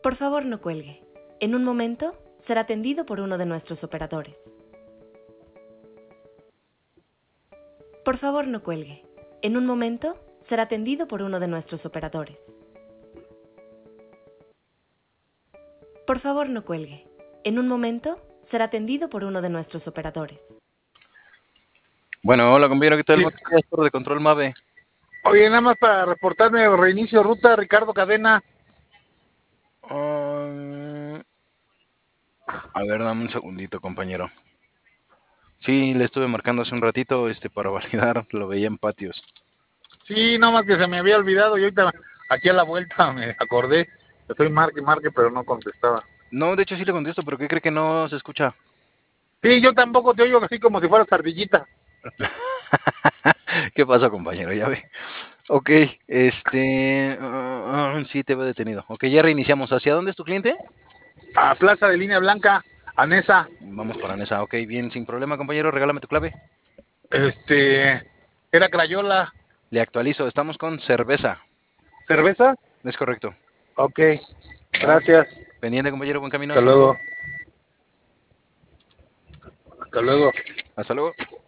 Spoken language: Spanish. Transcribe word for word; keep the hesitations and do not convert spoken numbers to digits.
Por favor, no cuelgue. En un momento será atendido por uno de nuestros operadores. Por favor, no cuelgue. En un momento será atendido por uno de nuestros operadores. Por favor, no cuelgue. En un momento será atendido por uno de nuestros operadores. Bueno, hola compañero, ¿qué tal? Sí. Buenos días, Torre de Control MAVE. Oye, nada más para reportarme reinicio ruta, Ricardo Cadena. Um, a ver, dame un segundito, compañero. Sí, le estuve marcando hace un ratito este, para validar, lo veía en patios. Sí, nada más que se me había olvidado y ahorita aquí a la vuelta me acordé. Estoy marque, marque, pero no contestaba. No, de hecho sí le contesto, pero ¿qué cree que no se escucha? Sí, yo tampoco te oigo así como si fueras ardillita. ¿Qué pasa, compañero? Ya ve. Ok, este... uh, uh, sí, te veo detenido. Ok, ya reiniciamos. ¿Hacia dónde es tu cliente? A Plaza de Línea Blanca, Anesa. Vamos para Nesa. Ok, bien, sin problema, compañero. Regálame tu clave. Este, era Crayola. Le actualizo. Estamos con cerveza. ¿Cerveza? Es correcto. Ok, ¿Va? gracias. Pendiente, compañero. Buen camino. Hasta Hasta luego. luego. Hasta luego. Hasta luego.